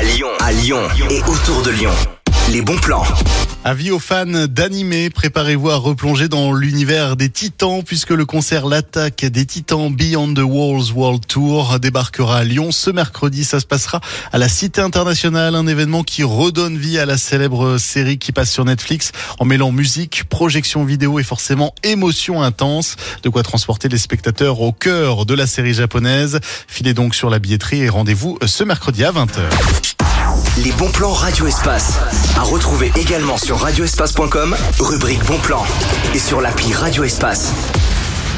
À Lyon et autour de Lyon. Les bons plans. Avis aux fans d'animé, préparez-vous à replonger dans l'univers des Titans puisque le concert L'attaque des Titans Beyond the Walls World Tour débarquera à Lyon ce mercredi. Ça se passera à la Cité Internationale, un événement qui redonne vie à la célèbre série qui passe sur Netflix en mêlant musique, projection vidéo et forcément émotion intense. De quoi transporter les spectateurs au cœur de la série japonaise. Filez donc sur la billetterie et rendez-vous ce mercredi à 20h. Les bons plans Radio Espace. À retrouver également sur radioespace.com, rubrique bons plans. Et sur l'appli Radio Espace.